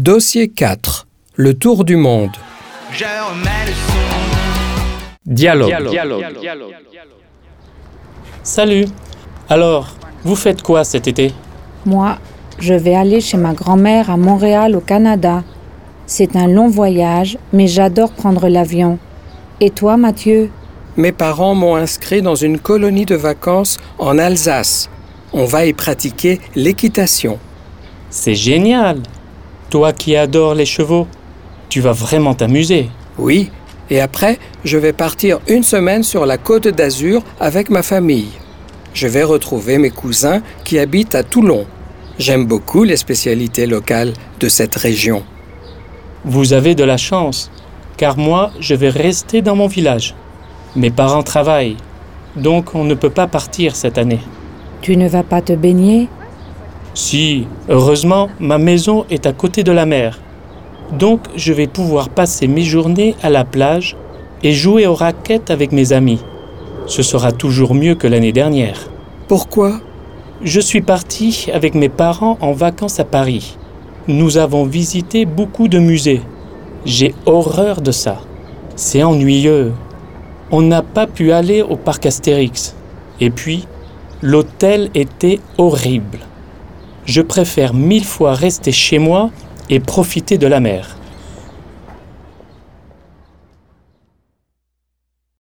Dossier 4. Le tour du monde. Je remets le son. Dialogue. Salut. Alors, vous faites quoi cet été? Moi, je vais aller chez ma grand-mère à Montréal, au Canada. C'est un long voyage, mais j'adore prendre l'avion. Et toi, Mathieu? Mes parents m'ont inscrit dans une colonie de vacances en Alsace. On va y pratiquer l'équitation. C'est génial. Toi qui adores les chevaux, tu vas vraiment t'amuser. Oui, et après, je vais partir une semaine sur la Côte d'Azur avec ma famille. Je vais retrouver mes cousins qui habitent à Toulon. J'aime beaucoup les spécialités locales de cette région. Vous avez de la chance, car moi, je vais rester dans mon village. Mes parents travaillent, donc on ne peut pas partir cette année. Tu ne vas pas te baigner? Si, heureusement, ma maison est à côté de la mer. Donc, je vais pouvoir passer mes journées à la plage et jouer aux raquettes avec mes amis. Ce sera toujours mieux que l'année dernière. Pourquoi? Je suis parti avec mes parents en vacances à Paris. Nous avons visité beaucoup de musées. J'ai horreur de ça. C'est ennuyeux. On n'a pas pu aller au parc Astérix. Et puis, l'hôtel était horrible. Je préfère 1000 fois rester chez moi et profiter de la mer.